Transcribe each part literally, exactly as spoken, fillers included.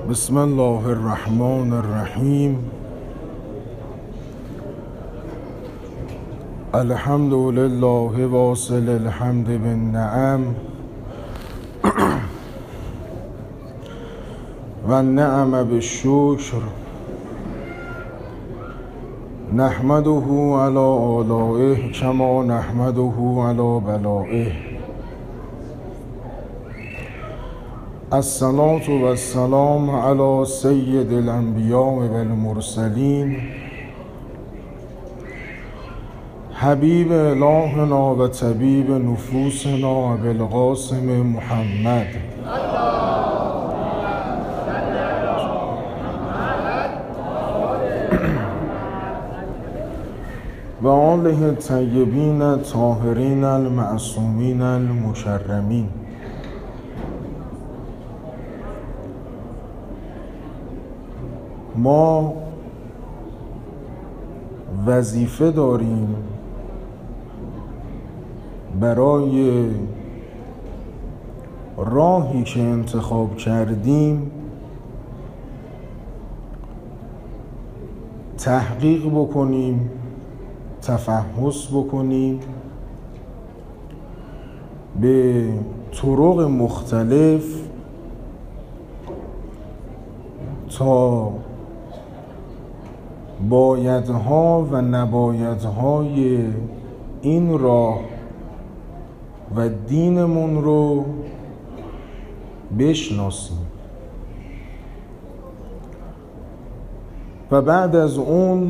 بسم الله الرحمن الرحیم. الحمد لله واصل الحمد بالنعم و النعم بالشکر نحمده علی آلائه کما نحمده علی بلائه. الصلاة و السلام علی سید الانبیاء و المرسلین حبیب الهنا و طبیب نفوسنا ابوالقاسم محمد و آله الطیبین الطاهرین المعصومین المکرمین. ما وظیفه داریم برای راهی که انتخاب کردیم تحقیق بکنیم، تفحص بکنیم، به طرق مختلف تا بایدها و نبایدهای این راه و دینمون رو بشناسیم و بعد از اون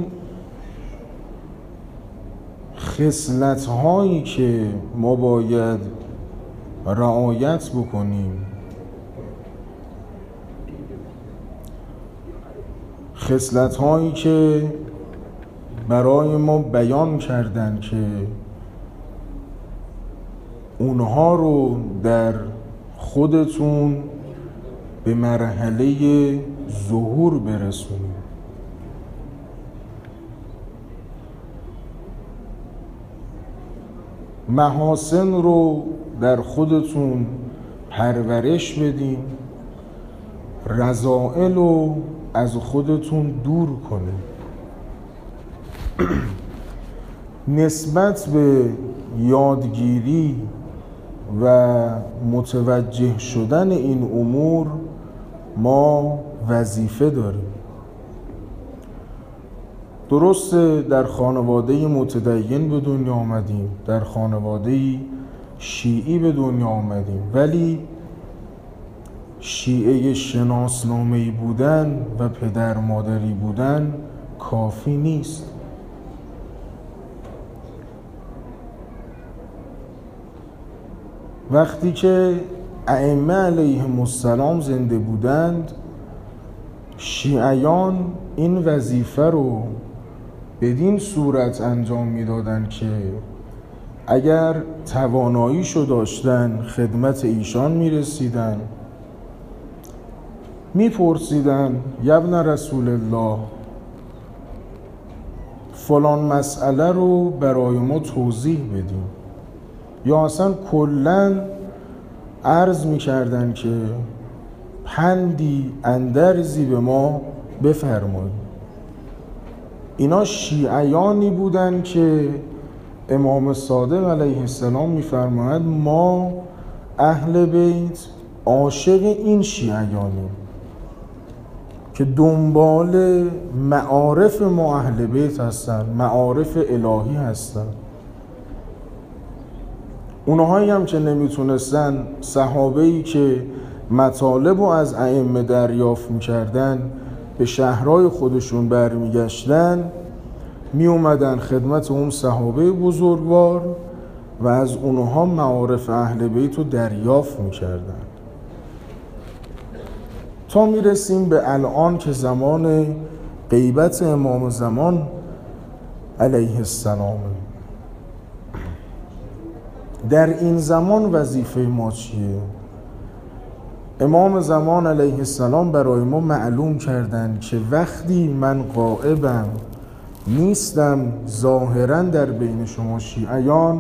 خصلت‌هایی که ما باید رعایت بکنیم، خصلت‌هایی که برای ما بیان کردن که اونها رو در خودتون به مرحله ظهور برسونید. محاسن رو در خودتون پرورش بدین، رذائل رو از خودتون دور کنید. نسبت به یادگیری و متوجه شدن این امور ما وظیفه داریم. درسته در خانواده متدین به دنیا آمدیم، در خانواده شیعی به دنیا آمدیم، ولی شیعه شناسنامه‌ای بودن و پدر مادری بودن کافی نیست. وقتی که ائمه علیهم السلام زنده بودند، شیعیان این وظیفه رو بدین صورت انجام میدادند که اگر تواناییشو داشتن خدمت ایشان میرسیدن، میپرسیدن یبن رسول الله فلان مسئله رو برای ما توضیح بدیم، یا اصلا کلن عرض میکردن که پندی اندرزی به ما بفرمایید. اینا شیعیانی بودن که امام صادق علیه السلام میفرماید ما اهل بیت عاشق این شیعیانیم که دنبال معارف ما اهل بیت هستن، معارف الهی هستن. اونهایی هم که نمیتونستن، صحابه‌ای که مطالب رو از ائمه دریافت میکردن، به شهرهای خودشون برمیگشتن، می اومدن خدمت اون صحابه بزرگوار و از اونها معارف اهل بیت رو دریافت میکردن، تا میرسیم به الان که زمان غیبت امام زمان علیه السلام. در این زمان وظیفه ما چیه؟ امام زمان علیه السلام برای ما معلوم کردن که وقتی من غائبم، نیستم ظاهراً در بین شما شیعیان،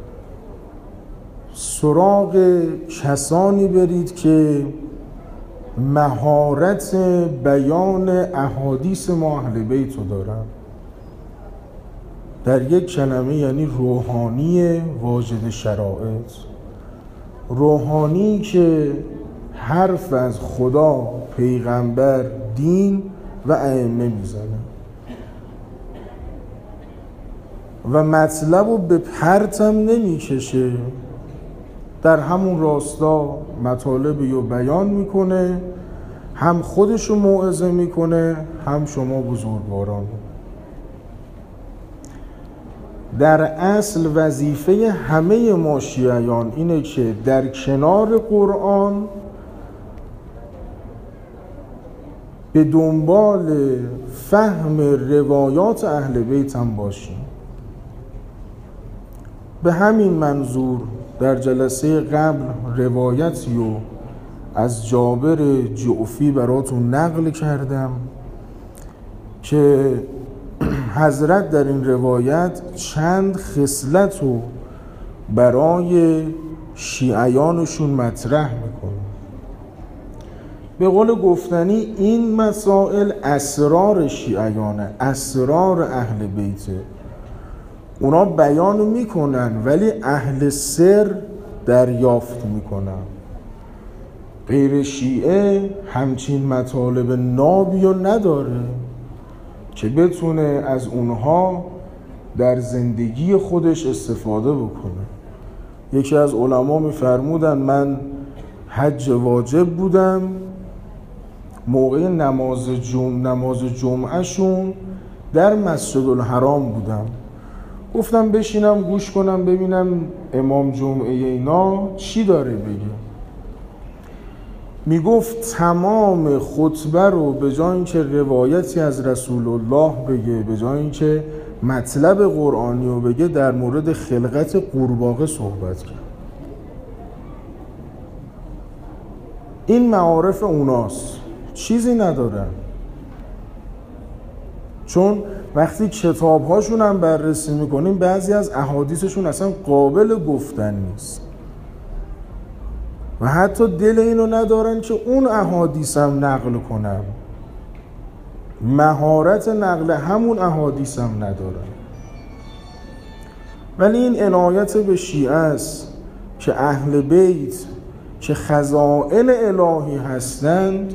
سراغ کسانی برید که مهارت بیان احادیث ما اهل بیت رو دارن. در یک کلمه یعنی روحانی واجد شرائط، روحانی که حرف از خدا، پیغمبر، دین و ائمه میزنه و مطلب رو به پرتم نمیکشه، در همون راستا مطالبی رو بیان میکنه، هم خودش رو موعظه میکنه هم شما بزرگواران. در اصل وظیفه همه ما شیعیان اینه که در کنار قرآن به دنبال فهم روایات اهل بیت هم باشیم. به همین منظور در جلسه قبل روایتی رو از جابر جعفی براتون نقل کردم که حضرت در این روایت چند خصلت رو برای شیعیانشون مطرح میکنه. به قول گفتنی این مسائل اسرار شیعیانه، اسرار اهل بیته. اونا بیان میکنن ولی اهل سر دریافت میکنن. غیر شیعه همچین مطالب نابی رو نداره که بتونه از اونها در زندگی خودش استفاده بکنه. یکی از علما میفرمودن من حج واجب بودم، موقع نماز جمعه نماز جمعه شون در مسجد الحرام بودم، گفتم بشینم گوش کنم ببینم امام جمعه اینا چی داره بگه. میگفت تمام خطبه رو به جای اینکه روایتی از رسول الله بگه، به جای اینکه مطلب قرآنی رو بگه، در مورد خلقت قورباغه صحبت کرد. این معارف اوناست، چیزی ندارن. چون وقتی کتاب‌هاشون هم بررسی میکنیم بعضی از احادیثشون اصلا قابل گفتن نیست و حتی دل اینو ندارن که اون احادیث هم نقل کنن، مهارت نقل همون احادیث هم ندارن. ولی این عنایت به شیعه است که اهل بیت که خزائن الهی هستند،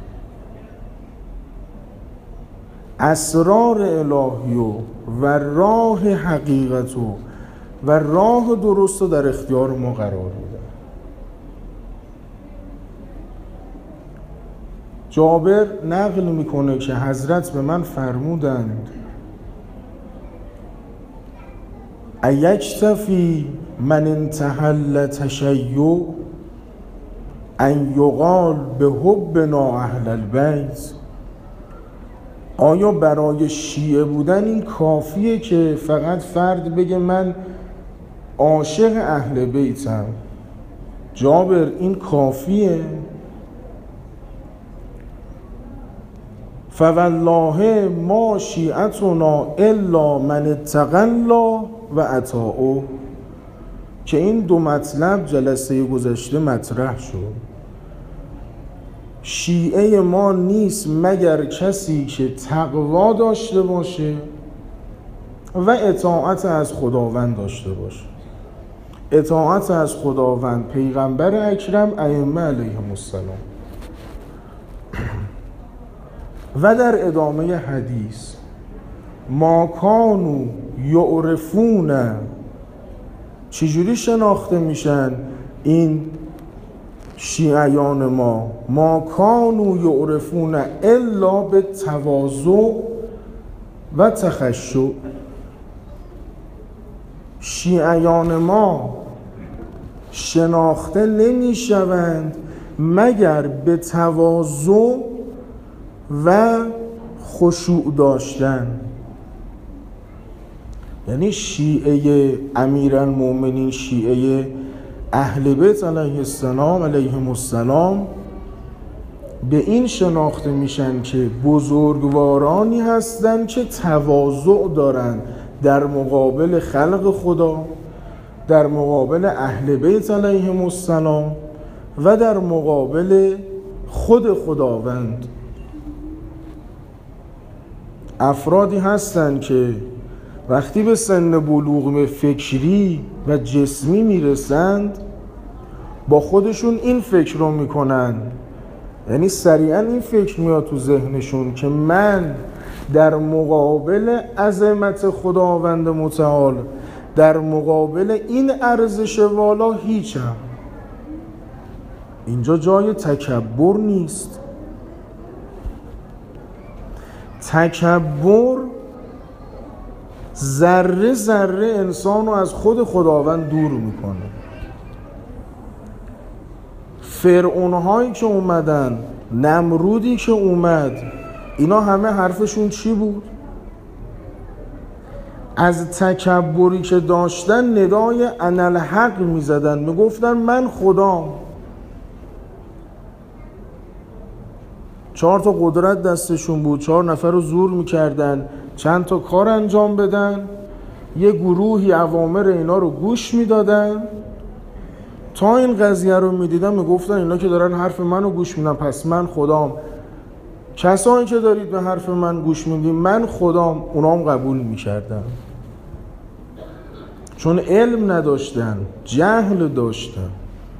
اسرار الهی و, و راه حقیقت و, و راه درست رو در اختیار ما قرار میدن. جابر نقل میکنه که حضرت به من فرمودند ایکتفی من انتحل تشیع ان یقال به حبنا اهل البیت. آیا برای شیعه بودن این کافیه که فقط فرد بگه من عاشق اهل بیتم؟ جابر این کافیه؟ فوالله ما شیعتنا الا من اتقی الله و اطاعه. که این دو مطلب جلسه گذشته مطرح شد. شیعه ما نیست مگر کسی که تقوا داشته باشه و اطاعت از خداوند داشته باشه. اطاعت از خداوند، پیغمبر اکرم، ائمه علیهم السلام. و در ادامه حدیث ما کانوا یعرفون، چجوری شناخته میشن این شیعیان ما؟ ما کانوا یعرفون الا به تواضع و تخشع. شیعیان ما شناخته نمیشوند مگر به تواضع و خشوع داشتن. یعنی شیعه امیرالمومنین، شیعه اهل بیت علیه السلام علیهم السلام به این شناخته میشن که بزرگوارانی هستند که تواضع دارن در مقابل خلق خدا، در مقابل اهل بیت علیهم السلام و در مقابل خود خداوند. افرادی هستند که وقتی به سن بلوغ فکری و جسمی میرسند با خودشون این فکر رو میکنن، یعنی سریعا این فکر میاد تو ذهنشون که من در مقابل عظمت خداوند متعال، در مقابل این ارزش والا هیچم. اینجا جای تکبر نیست. تکبر ذره ذره انسان رو از خود خداوند دور میکنه. فرعون‌هایی که اومدن، نمرودی که اومد، اینا همه حرفشون چی بود؟ از تکبری که داشتن ندای انالحق میزدن، میگفتن من خدام. چهار تا قدرت دستشون بود، چهار نفر رو زور میکردن چند تا کار انجام بدن، یه گروهی اوامر اینا رو گوش میدادن. تا این قضیه رو میدیدن میگفتن اینا که دارن حرف منو گوش میدن پس من خدام. کسایی که دارید به حرف من گوش میدین من خدام، اونام قبول میکردن. چون علم نداشتن، جهل داشتن.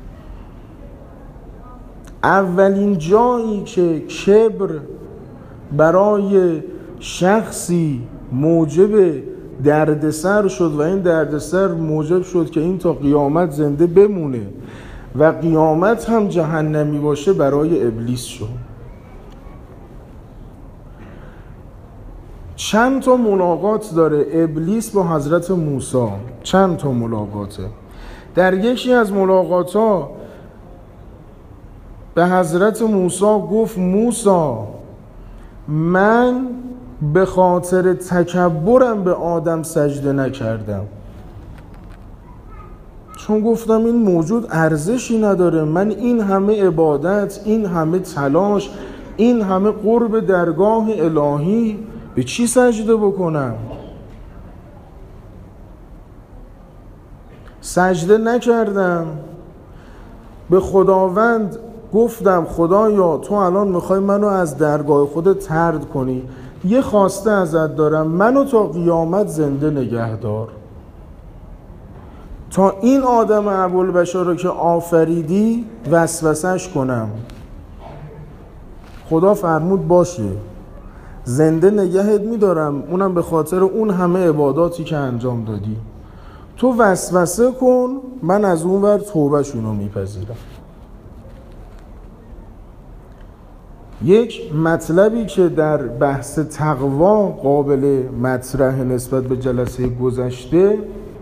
اولین جایی که کبر برای شخصی موجب دردسر شد و این دردسر موجب شد که این تا قیامت زنده بمونه و قیامت هم جهنمی باشه، برای ابلیس شد. چند تا ملاقات داره ابلیس با حضرت موسی، چند تا ملاقاته. در یکی از ملاقات‌ها به حضرت موسی گفت موسی من به خاطر تکبرم به آدم سجده نکردم، چون گفتم این موجود ارزشی نداره، من این همه عبادت، این همه تلاش، این همه قرب درگاه الهی به چی سجده بکنم؟ سجده نکردم. به خداوند گفتم خدایا تو الان میخوای منو از درگاه خودت طرد کنی، یه خواسته ازت دارم، منو تا قیامت زنده نگه دار، تا این آدم ابوالبشر رو که آفریدی وسوسش کنم. خدا فرمود باشه، زنده نگهت میدارم، اونم به خاطر اون همه عباداتی که انجام دادی. تو وسوسه کن، من از اون ور توبهشونو میپذیرم. یک مطلبی که در بحث تقوا قابل مطرح نسبت به جلسه گذشته،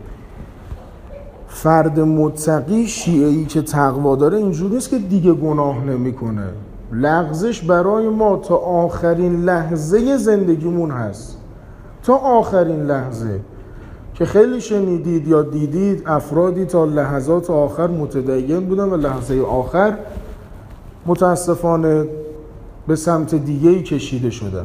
فرد متقی شیعه‌ای که تقوا داره اینجوری نیست که دیگه گناه نمیکنه. لغزش برای ما تا آخرین لحظه زندگیمون هست، تا آخرین لحظه که خیلی شنیدید یا دیدید افرادی تا لحظات آخر متدین بودن و لحظه آخر متاسفانه به سمت دیگه‌ای کشیده شدن.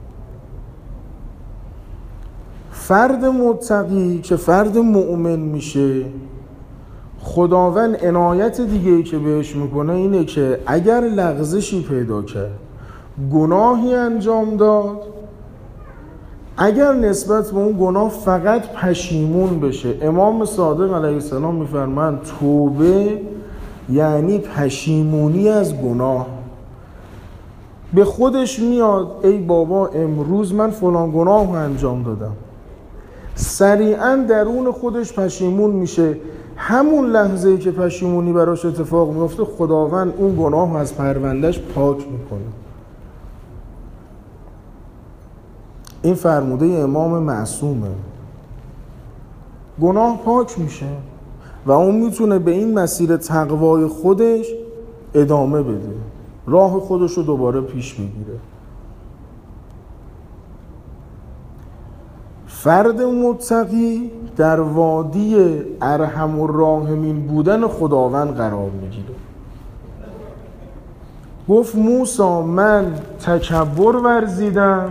فرد متقی که فرد مؤمن میشه، خداوند عنایت دیگه‌ای که بهش میکنه اینه که اگر لغزشی پیدا کرد، گناهی انجام داد، اگر نسبت به اون گناه فقط پشیمون بشه. امام صادق علیه السلام میفرمایند توبه یعنی پشیمونی از گناه. به خودش میاد ای بابا امروز من فلان گناه رو انجام دادم، سریعا درون خودش پشیمون میشه. همون لحظه‌ای که پشیمونی براش اتفاق میفته، خداوند اون گناه رو از پروندهش پاک میکنه. این فرموده امام معصومه. گناه پاک میشه و اون میتونه به این مسیر تقوای خودش ادامه بده، راه خودش رو دوباره پیش بگیره. فرد متقی در وادی ارحم الراحمین بودن خداوند قرار میگیره. گفت موسی من تکبر ورزیدم،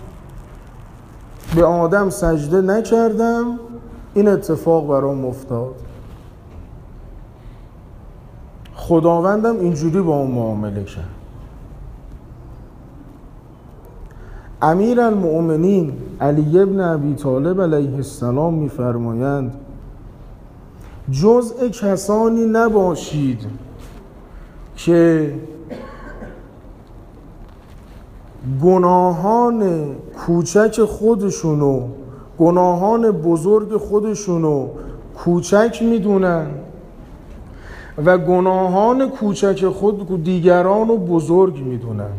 به آدم سجده نکردم، این اتفاق برام افتاد. خداوندم اینجوری با اون معامله کرد. امیر المؤمنین علی ابن ابی طالب علیه السلام می‌فرمایند جزء کسانی نباشید که گناهان کوچک خودشونو گناهان بزرگ خودشونو کوچک میدونن و گناهان کوچک خود دیگران رو بزرگ میدونن.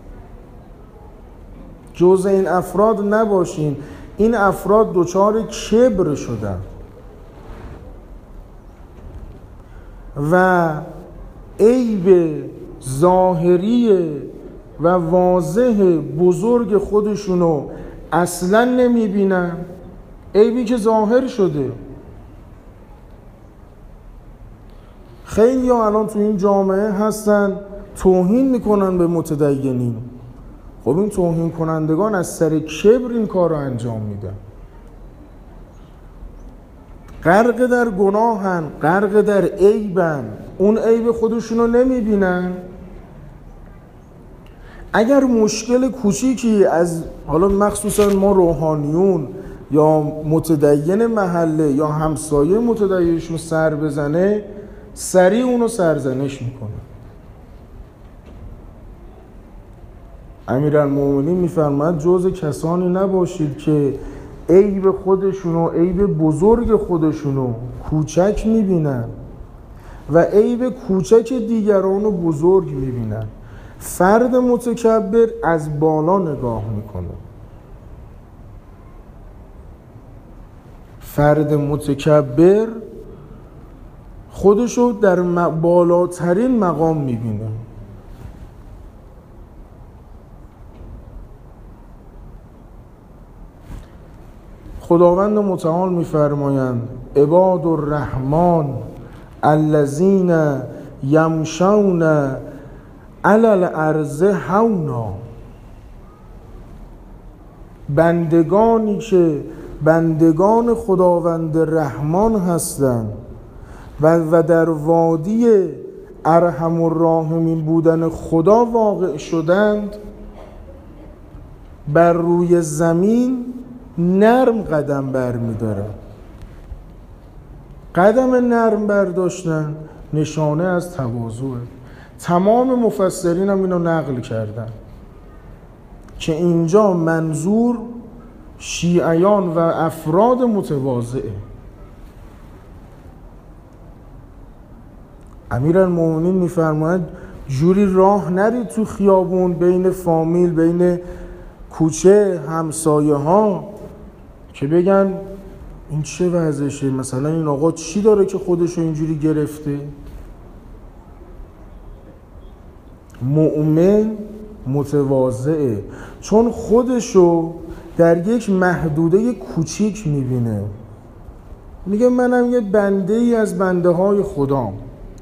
جزء این افراد نباشین. این افراد دچار کبر شدن و عیب ظاهری و واضح بزرگ خودشونو اصلا نمیبینن، عیبی که ظاهر شده. خیلی ها الان تو این جامعه هستن توهین میکنن به متدینین. خب این توهین کنندگان از سر کبر این کار رو انجام میدن، غرق در گناهن، غرق در عیبن، اون عیب خودشونو نمیبینن. اگر مشکل کوچیکی از حالا مخصوصا ما روحانیون یا متدین محله یا همسایه متدینشون سر بزنه، سریع اونو سرزنش میکنه. امیرالمومنین میفرماید جزء کسانی نباشید که عیب خودشونو، عیب بزرگ خودشونو کوچک میبینن و عیب کوچک دیگرانو بزرگ میبینن. فرد متکبر از بالا نگاه میکنه. فرد متکبر خودشو در بالاترین مقام میبینه. خداوند متعال میفرمایند عباد الرحمن الذین یمشون علی الارض هونا، بندگانی که بندگان خداوند رحمان هستند و و در وادی ارحم الراحمین بودن خدا واقع شدند، بر روی زمین نرم قدم بر می دارن. قدم نرم برداشتن نشانه از تواضعه. تمام مفسرین هم اینو نقل کردن که اینجا منظور شیعیان و افراد متواضعه. امیرالمومنین میفرماید جوری راه نرید تو خیابون، بین فامیل، بین کوچه، همسایه ها که بگن این چه وضعشه، مثلا این آقا چی داره که خودشو اینجوری گرفته. مؤمن متواضعه چون خودشو در یک محدوده کوچیک میبینه. میگه منم یه بنده ای از بنده های خدام.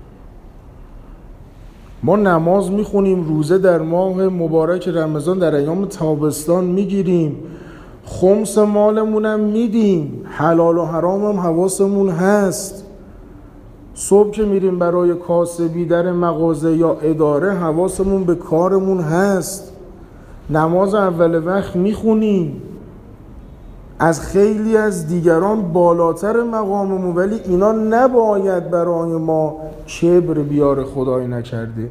ما نماز میخونیم، روزه در ماه مبارک رمضان در ایام تابستان میگیریم، خمس مالمونم میدیم، حلال و حرام هم حواسمون هست. صبح که میریم برای کاسبی در مغازه یا اداره حواسمون به کارمون هست. نماز اول وقت میخونیم، از خیلی از دیگران بالاتر مقاممون، ولی اینا نباید برای ما کبر بیاره. خدای نکرده.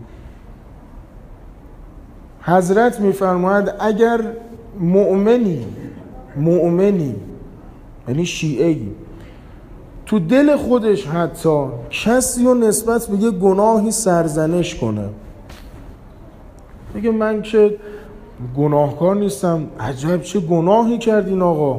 حضرت میفرماید اگر مؤمنی مؤمنی یعنی شیعه‌ای تو دل خودش حتی کسی رو نسبت به یه گناهی سرزنش کنه، میگه من که گناهکار نیستم، عجب چه گناهی کردین آقا،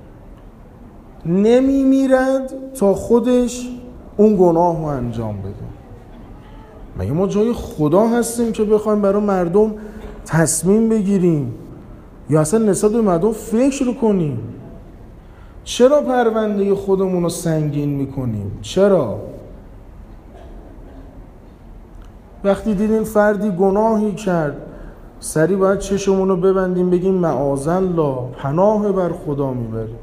نمی میرد تا خودش اون گناه رو انجام بده. مگه ما جای خدا هستیم که بخوایم برای مردم تصمیم بگیریم یا اصلا نسبت به مردم فکر کنیم؟ چرا پرونده خودمون رو سنگین میکنیم؟ چرا؟ وقتی دیدین فردی گناهی کرد سری باید چشمون رو ببندیم بگیم معاذالله، پناه بر خدا میبریم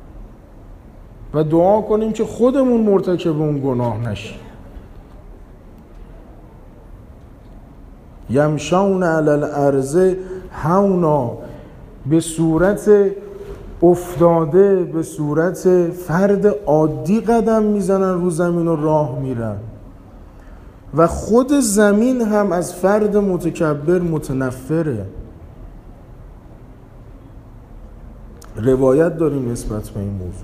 و دعا کنیم که خودمون مرتکب اون گناه نشیم. یمشون علی الارض هونا، به صورت افتاده، به صورت فرد عادی قدم میزنن رو زمین و راه میرن و خود زمین هم از فرد متکبر متنفره. روایت داریم نسبت به این موضوع.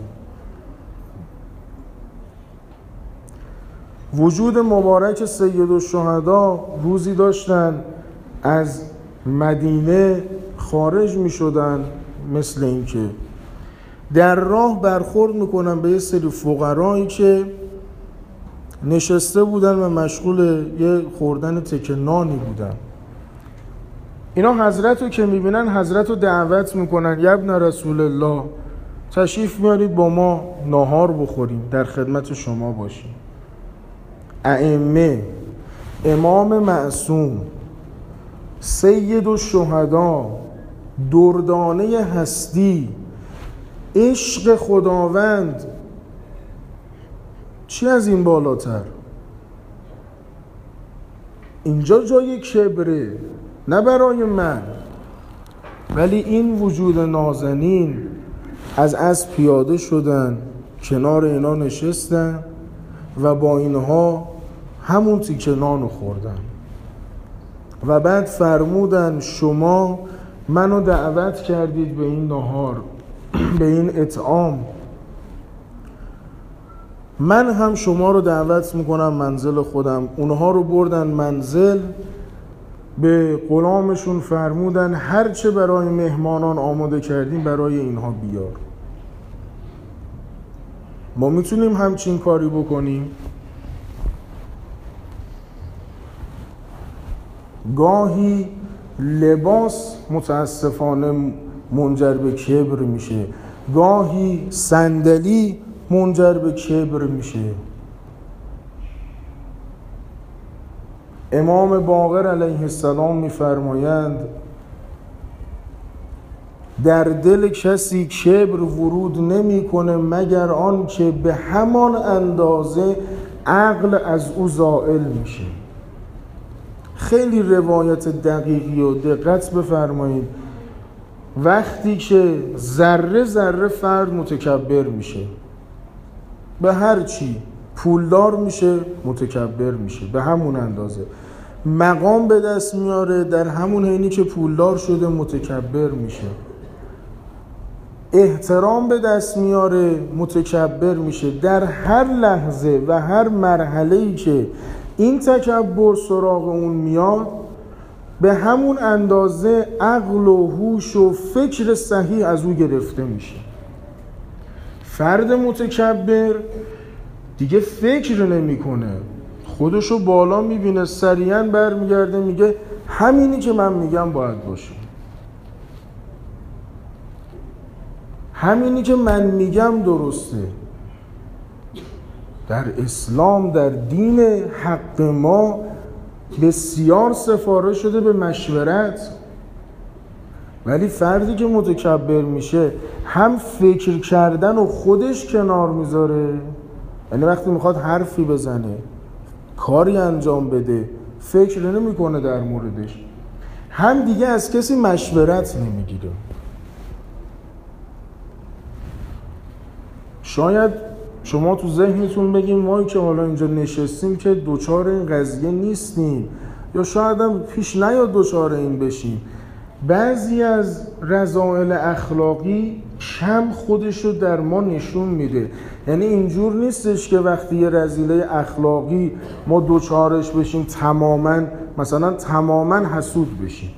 وجود مبارک سید الشهدا روزی داشتن از مدینه خارج می شدن، مثل این که در راه برخورد میکنن به یه سری فقرایی که نشسته بودن و مشغول یه خوردن تکه نانی بودن. اینا حضرت رو که میبینن حضرت رو دعوت میکنن، یا ابن رسول الله تشریف میارید با ما ناهار بخوریم، در خدمت شما باشیم. ائمه، امام معصوم، سید الشهدا، دردانه هستی، عشق خداوند، چی از این بالاتر؟ اینجا جای کبره، نه برای من. ولی این وجود نازنین از از پیاده شدن، کنار اینا نشستن و با اینها همون تیکه نانو خوردن و بعد فرمودن شما منو دعوت کردید به این نهار، به این اطعام، من هم شما رو دعوت میکنم منزل خودم. اونها رو بردن منزل، به غلامشون فرمودن هر چه برای مهمانان آماده کردیم برای اینها بیار. ما میتونیم همچین کاری بکنیم؟ گاهی لباس متاسفانه منجر به کبر میشه، گاهی صندلی منجر به کبر میشه. امام باقر علیه السلام میفرمایند در دل کسی کبر ورود نمیکنه مگر آن که به همان اندازه عقل از او زائل میشه. خیلی روایت دقیقی و دقت بفرمایید. وقتی که ذره ذره فرد متکبر میشه، به هر چی پولدار میشه متکبر میشه، به همون اندازه مقام به دست میاره، در همون حینی که پولدار شده متکبر میشه، احترام به دست میاره متکبر میشه. در هر لحظه و هر مرحله‌ای که این تکبر سراغ اون میاد، به همون اندازه عقل و هوش و فکر صحیح از او گرفته میشه. فرد متکبر دیگه فکر نمیکنه، خودشو بالا میبینه، سریعا برمیگرده میگه همینی که من میگم باید باشه، همینی که من میگم درسته. در اسلام، در دین حق ما بسیار سفارش شده به مشورت، ولی فردی که متکبر میشه هم فکر کردن و خودش کنار میذاره، یعنی وقتی میخواد حرفی بزنه، کاری انجام بده، فکر نمیکنه در موردش، هم دیگه از کسی مشورت نمیگیره. شاید شما تو ذهنتون بگیم ما که حالا اینجا نشستیم که دوچار این قضیه نیستیم، یا شاید هم پیش نیاد دوچار این بشیم. بعضی از رذائل اخلاقی کم خودشو در ما نشون میده. یعنی اینجور نیستش که وقتی یه رذیله اخلاقی ما دوچارش بشیم تماما، مثلا تماما حسود بشیم،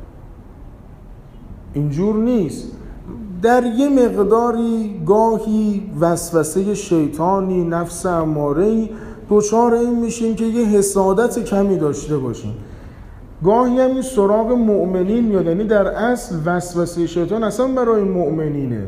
اینجور نیست. در یه مقداری گاهی وسوسه شیطانی، نفس اماره‌ای دوچار این میشیم که یه حسادت کمی داشته باشیم. گاهی هم این سراغ مؤمنین میاد، یعنی در اصل وسوسه شیطان اصلا برای مؤمنینه.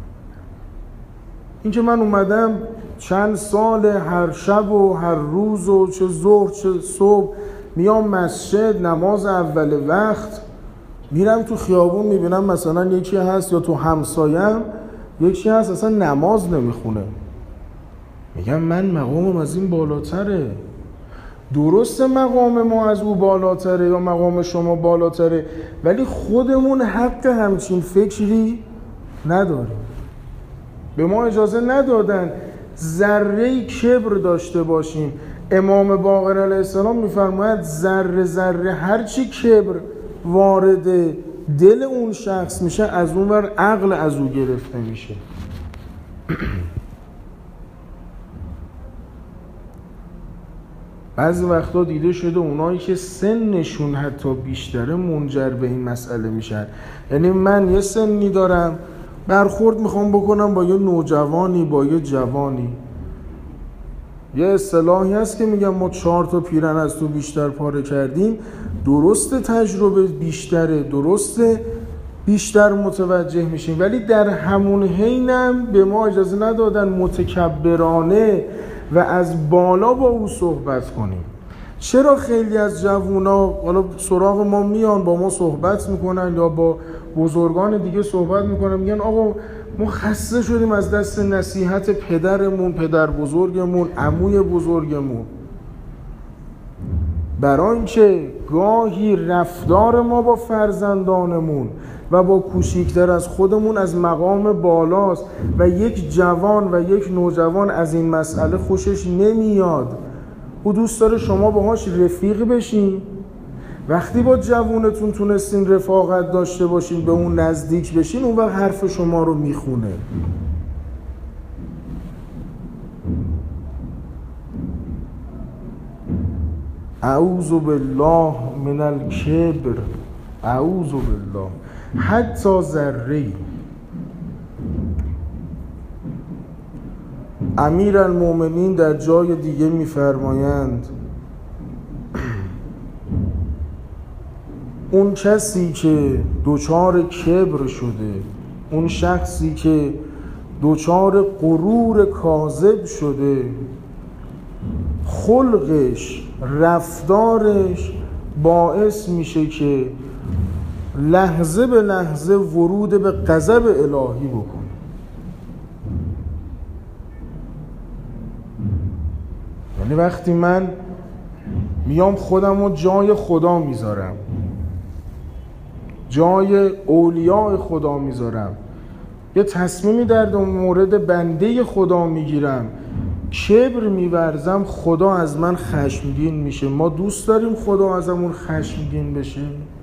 این که من اومدم چند سال هر شب و هر روز و چه ظهر چه صبح میام مسجد، نماز اول وقت، میرم تو خیابون میبینم مثلا یکی هست یا تو همسایم یکی هست اصلا نماز نمیخونه، میگم من مقامم از این بالاتره. درسته مقام ما از او بالاتره یا مقام شما بالاتره، ولی خودمون حق همچین فکری نداریم. به ما اجازه ندادن ذره کبر داشته باشیم. امام باقر علیه السلام میفرماید ذره ذره هرچی کبر وارد دل اون شخص میشه، از اون ور عقل از او گرفته میشه. بعضی وقتا دیده شده اونایی که سنشون حتی بیشتره منجر به این مسئله میشن. یعنی من یه سنی دارم، برخورد میخوام بکنم با یه نوجوانی، با یه جوانی، یه اصطلاحی هست که میگم ما چهار تا پیرن از تو بیشتر پاره کردیم. درسته تجربه بیشتره، درسته بیشتر متوجه میشیم، ولی در همون حینم به ما اجازه ندادن متکبرانه و از بالا با او صحبت کنیم. چرا خیلی از جوونا حالا سراغ ما میان، با ما صحبت میکنن یا با بزرگان دیگه صحبت میکنن، میگن آقا ما خسته شدیم از دست نصیحت پدرمون، پدر بزرگمون، عموی بزرگمون. برای اینکه گاهی رفتار ما با فرزندانمون و با کوچیکتر از خودمون از مقام بالاست و یک جوان و یک نوجوان از این مسئله خوشش نمیاد. او دوست داره شما باهاش رفیق بشین. وقتی با جوونتون تونستین رفاقت داشته باشین، به اون نزدیک بشین، اون وقت حرف شما رو میخونه. اعوذ بالله من الکبر، اعوذ بالله. حتی ذره‌ای. امیرالمومنین در جای دیگه میفرمایند اون کسی که دوچار کبر شده، اون شخصی که دوچار غرور کاذب شده، خلقش، رفتارش باعث میشه که لحظه به لحظه ورود به غضب الهی بکنه. یعنی وقتی من میام خودم رو جای خدا میذارم، جای اولیاء خدا میذارم، یه تصمیمی در مورد بنده خدا میگیرم، کبر میورزم، خدا از من خشمگین میشه. ما دوست داریم خدا ازمون خشمگین بشه؟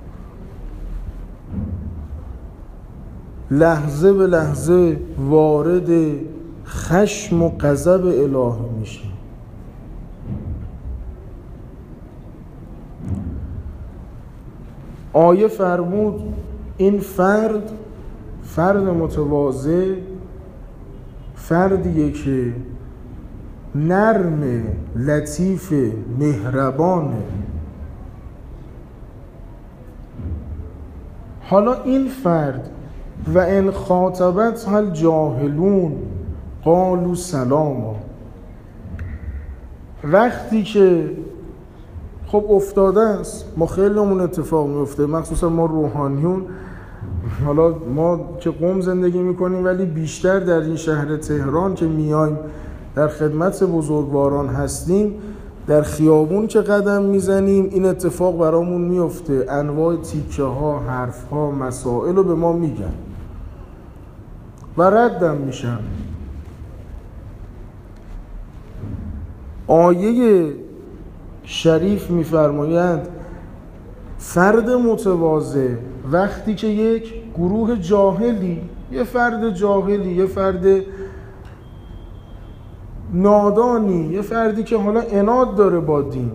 لحظه به لحظه وارد خشم و غضب الهی میشه. آیه فرمود این فرد، فرد متواضع، فردیه که نرم، لطیف، مهربانه. حالا این فرد و ان خاطبت هل جاهلون قالوا سلاما، وقتی که خب افتاده است، ما خیلی همون اتفاق میفته، مخصوصا ما روحانیون، حالا ما که قم زندگی میکنیم ولی بیشتر در این شهر تهران که میایم در خدمت بزرگواران هستیم، در خیابون که قدم میزنیم این اتفاق برامون میفته. انواع تیکه ها، حرف ها، مسائل رو به ما میگن و ردم میشن. آیه شریف میفرمایند فرد متواضع وقتی که یک گروه جاهلی، یه فرد جاهلی، یه فرد نادانی، یه فردی که حالا عناد داره با دین،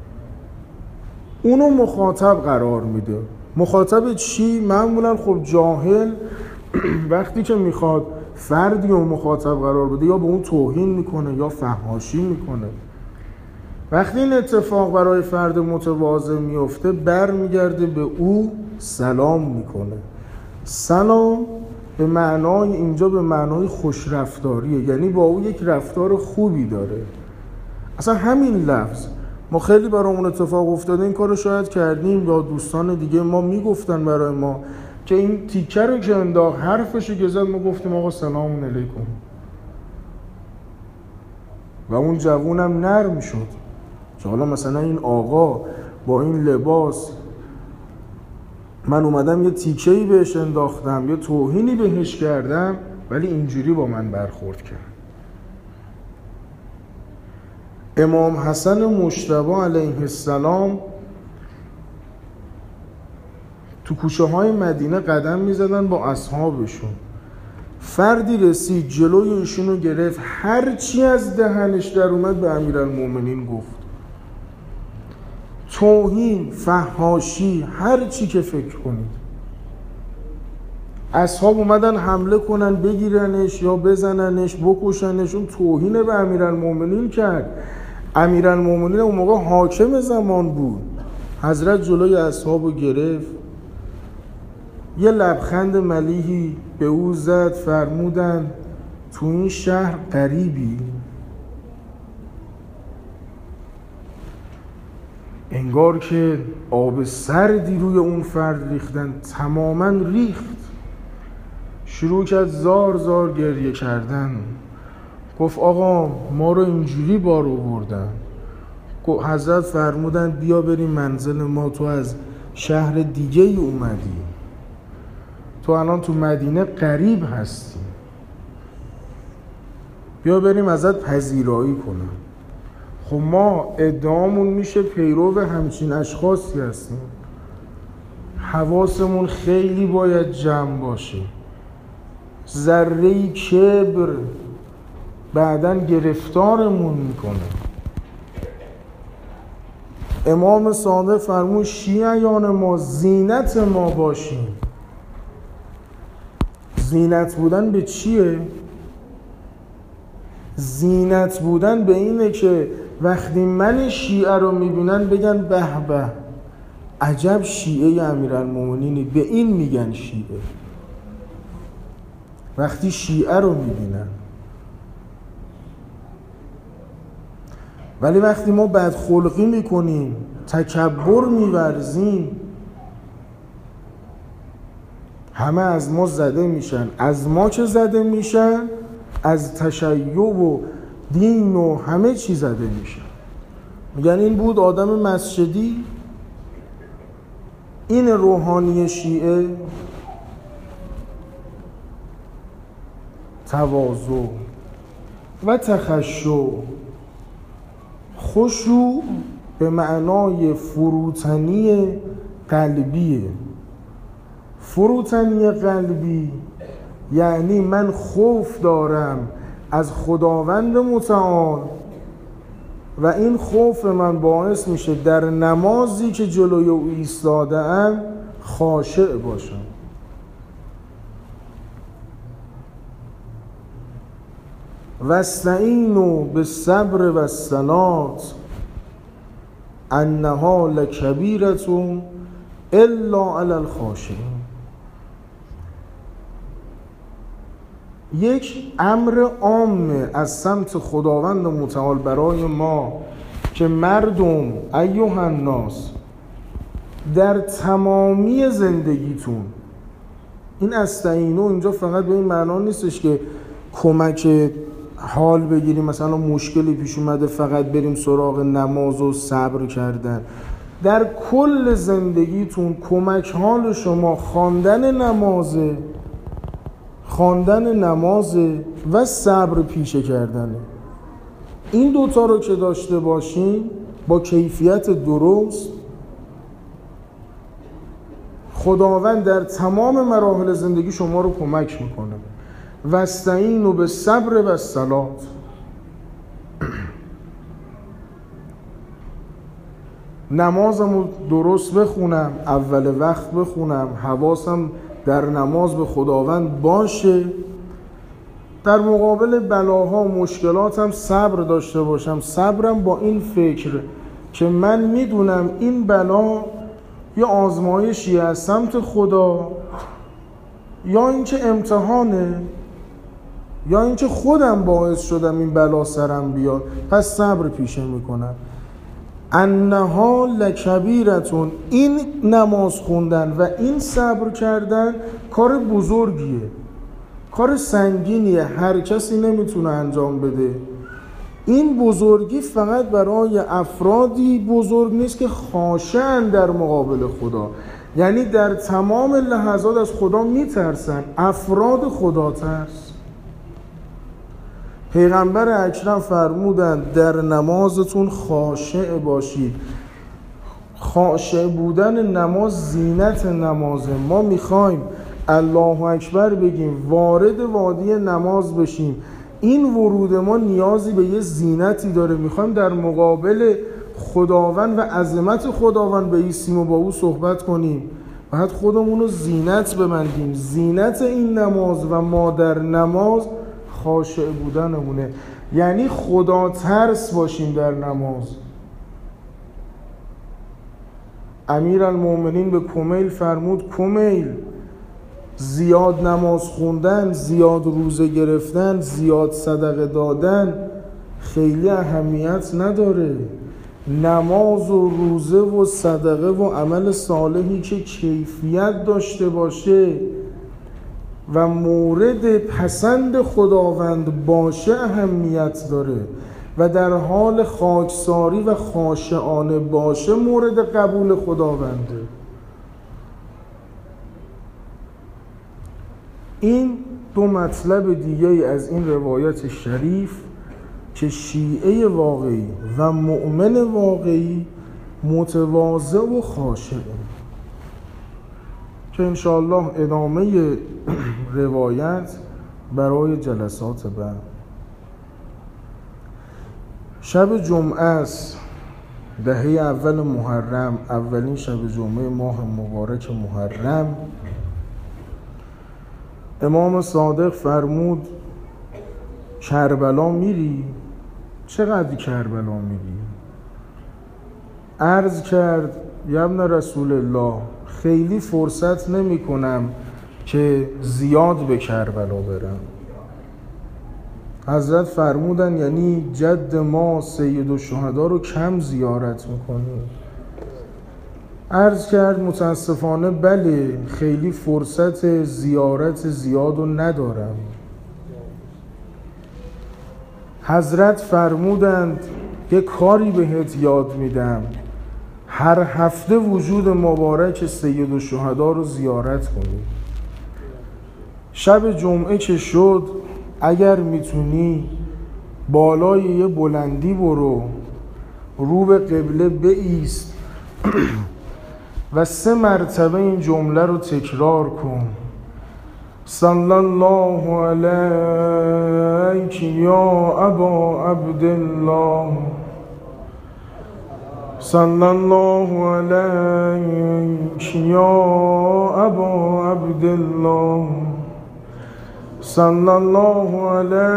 اونو مخاطب قرار میده. مخاطب چی؟ معمولا خب جاهل وقتی که میخواد فردی رو مخاطب قرار بده یا به اون توهین میکنه یا فحاشی میکنه. وقتی این اتفاق برای فرد متواضع میفته، بر میگرده به او سلام میکنه. سلام به معنای اینجا به معنای خوش رفتاریه، یعنی با او یک رفتار خوبی داره. اصلا همین لفظ ما خیلی برامون اتفاق افتاده، این کار رو شاید کردیم یا دوستان دیگه ما میگفتن برای ما که این تیکه رو که انداخت، حرفشو که زد، ما گفتیم آقا سلام علیکم و اون جوونم نرم شد که حالا مثلا این آقا با این لباس من اومدم یه تیکه‌ای بهش انداختم، یه توهینی بهش کردم، ولی اینجوری با من برخورد کرد. امام حسن مجتبی علیه السلام تو کوچه های مدینه قدم میزدن با اصحابشون. فردی رسید جلوی ایشونو گرفت، هر چی از دهنش در اومد به امیرالمومنین گفت. توهین، فحاشی، هر چی که فکر کنید. اصحاب اومدن حمله کنن، بگیرنش یا بزننش، بکشنش. اون توهین به امیرالمومنین کرد. امیرالمومنین اون موقع حاکم زمان بود. حضرت جلوی اصحابو گرفت، یه لبخند ملیحی به او زد، فرمودن تو این شهر غریبی؟ انگار که آب سردی روی اون فرد ریختن، تماما ریخت. شروع کرد زار زار گریه کردن. گفت آقا ما رو اینجوری بار آوردن. حضرت فرمودن بیا بریم منزل ما، تو از شهر دیگه ای اومدی، تو الان تو مدینه غریب هستی، بیا بریم ازت پذیرایی کنم. خب ما ادعامون میشه پیرو همچین اشخاصی هستیم، حواسمون خیلی باید جمع باشه. ذره کبر بعدن گرفتارمون میکنه. امام صادق فرمود شیعیان ما زینت ما باشیم. زینت بودن به چیه؟ زینت بودن به اینه که وقتی من شیعه رو میبینن بگن به به عجب شیعه امیرالمومنینی، به این میگن شیعه. وقتی شیعه رو میبینن. ولی وقتی ما بدخلقی میکنیم، تکبر میورزیم، همه از ما زده میشن. از ما که زده میشن، از تشیع و دین و همه چی زده میشن. میگن این بود آدم مسجدی، این روحانی شیعه. تواضع و تخشع، خشوع به معنای فروتنی قلبیه. فروتنی قلبی یعنی من خوف دارم از خداوند متعال و این خوف من باعث میشه در نمازی که جلوی او ایستاده ام خاشع باشم. واستعینوا بالصبر والصلاة انها لکبیرة الا علی الخاشعین. یک امر عام از سمت خداوند متعال برای ما که مردم ایها الناس در تمامی زندگیتون، این استعینوا اینجا فقط به این معنا نیستش که کمک حال بگیریم، مثلا مشکلی پیش اومده فقط بریم سراغ نماز و صبر کردن. در کل زندگیتون کمک حال شما خواندن نمازه، خواندن نمازه و صبر پیشه کردنه. این دوتا رو که داشته باشین با کیفیت درست، خداوند در تمام مراحل زندگی شما رو کمک میکنه. واستعینوا بالصبر والصلاة. نمازمو درست بخونم، اول وقت بخونم، حواسم در نماز به خداوند باشه، در مقابل بلاها و مشکلاتم صبر داشته باشم. صبرم با این فکر که من میدونم این بلا یا آزمایشی از سمت خدا، یا اینکه امتحانه، یا اینکه خودم باعث شدم این بلا سرم بیاد، پس صبر پیشه میکنم. انها لکبیرتون، این نماز خوندن و این صبر کردن کار بزرگیه، کار سنگینیه، هر کسی نمیتونه انجام بده. این بزرگی فقط برای افرادی بزرگ نیست که خاشع‌اند در مقابل خدا، یعنی در تمام لحظات از خدا میترسن، افراد خدا ترس. پیغمبر اکرم فرمودند در نمازتون خاشع باشید. خاشع بودن نماز زینت نمازه. ما میخوایم الله اکبر بگیم، وارد وادی نماز بشیم، این ورود ما نیازی به یه زینتی داره. میخوایم در مقابل خداوند و عظمت خداوند بایستیم و با او صحبت کنیم، باید خودمون رو زینت ببندیم. زینت این نماز و ما در نماز خاشع بودنمونه، یعنی خدا ترس باشیم در نماز. امیرالمومنین به کمیل فرمود کمیل، زیاد نماز خوندن، زیاد روزه گرفتن، زیاد صدقه دادن خیلی اهمیت نداره. نماز و روزه و صدقه و عمل صالحی که کیفیت داشته باشه و مورد پسند خداوند باشه اهمیت داره و در حال خاکساری و خاشعانه باشه مورد قبول خداونده. این دو مطلب دیگه از این روایت شریف که شیعه واقعی و مؤمن واقعی متواضع و خاشعه، که انشاءالله ادامه روایت برای جلسات بعد. شب جمعه است، دهه اول محرم، اولین شب جمعه ماه مبارک محرم. امام صادق فرمود کربلا میری؟ چقدر کربلا میری؟ عرض کرد یا ابن رسول الله خیلی فرصت نمی کنم که زیاد به کربلا برم. حضرت فرمودن یعنی جد ما سید الشهدا رو کم زیارت میکنی؟ عرض کرد متاسفانه بله، خیلی فرصت زیارت زیاد رو ندارم. حضرت فرمودند یه کاری بهت یاد میدم، هر هفته وجود مبارک سید الشهدا رو زیارت کنی. شب جمعه که شد اگر میتونی بالای یه بلندی برو، رو به قبله بایست و سه مرتبه این جمله رو تکرار کن: صلی الله علیک یا ابا عبدالله، صلی الله علیک یا ابا عبدالله، صلی الله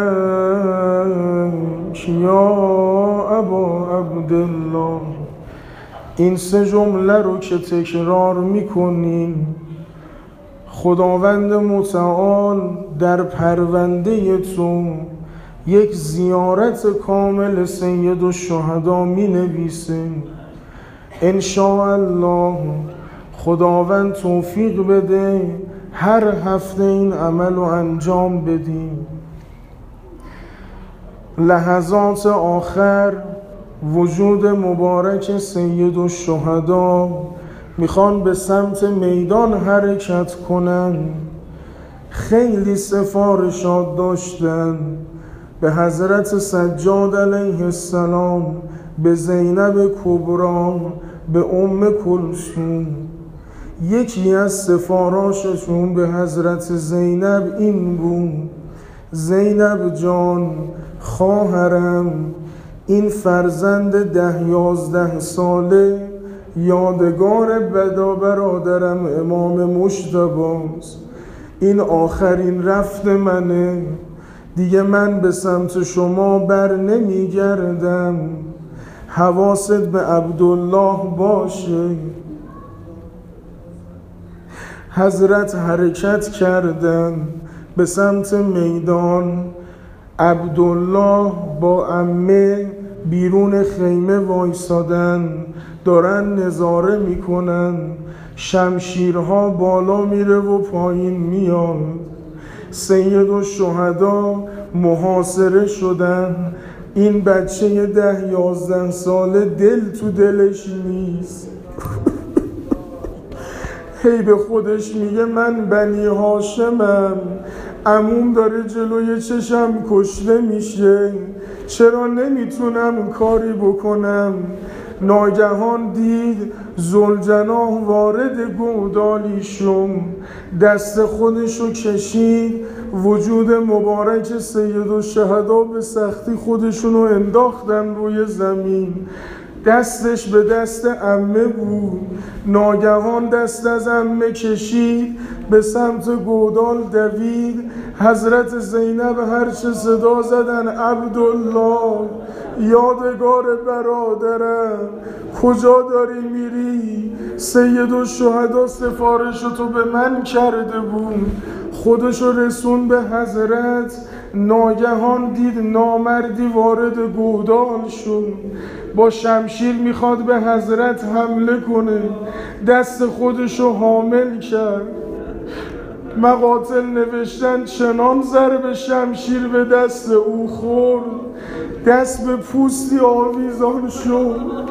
علیک یا ابا عبدالله. این سه جمله رو که تکرار میکنین، خداوند متعال در پرونده تو یک زیارت کامل سید الشهدا می نویسه. انشاءالله خداوند توفیق بده هر هفته این عمل رو انجام بدیم. لحظات آخر وجود مبارک سید الشهدا میخوان به سمت میدان حرکت کنن. خیلی سفارشات داشتن به حضرت سجاد علیه السلام، به زینب کبرا، به ام کلثوم. یکی از سفاراششون به حضرت زینب این بود: زینب جان خواهرم، این فرزند ده یازده ساله یادگار بدا برادرم امام مجتباست، این آخرین رفت منه، دیگه من به سمت شما بر نمی گردم، حواست به عبدالله باشه. حضرت حرکت کردن به سمت میدان. عبدالله با عمه بیرون خیمه وایسادن، دارن نظاره میکنن. شمشیرها بالا میره و پایین میاد. سید الشهدا محاصره شدن. این بچه ده یازده ساله دل تو دلش نیست. هی به خودش میگه من بنی هاشمم، عموم داره جلوی چشم کشته میشه، چرا نمیتونم کاری بکنم؟ ناگهان دید ذوالجناح وارد گودالی شد، دست خودشو کشید، وجود مبارک سیدالشهدا به سختی خودشونو انداختن روی زمین. دستش به دست عمه بود. ناگهان دست از عمه کشید، به سمت گودال دوید. حضرت زینب هرچه صدا زدن عبدالله، یادگار برادرم، کجا داری میری؟ سیدالشهدا سفارشتو به من کرده بود. خودشو رسون به حضرت. ناگهان دید نامردی وارد گودال شد، با شمشیر میخواد به حضرت حمله کنه. دست خودشو حامل کرد. مقاتل نوشتن چنان ضرب شمشیر به دست او خورد، دست به پوستی آویزان شد.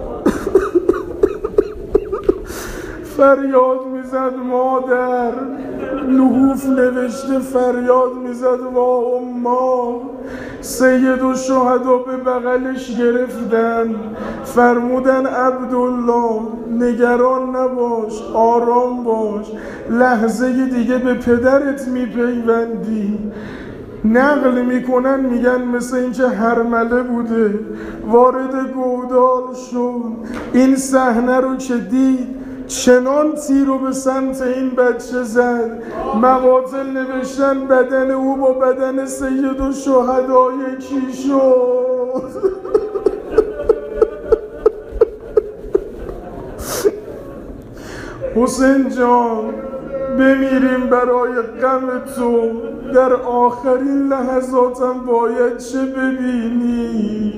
فریاد میزد مادر. لحوف نوشته فریاد میزد وا اما. سیدالشهدا به بغلش گرفتن، فرمودن عبدالله نگران نباش، آرام باش، لحظه دیگه به پدرت میپیوندی. نقل میکنن میگن مثل اینکه هرمله بوده، وارد گودال شد. این صحنه رو که دید چنان تیر رو به سمت این بچه زد. مقاتل نوشتن بدن او با بدن سیدالشهدا یکی شد. حسین جان بمیریم برای غم تو، در آخرین لحظاتم باید چه ببینی؟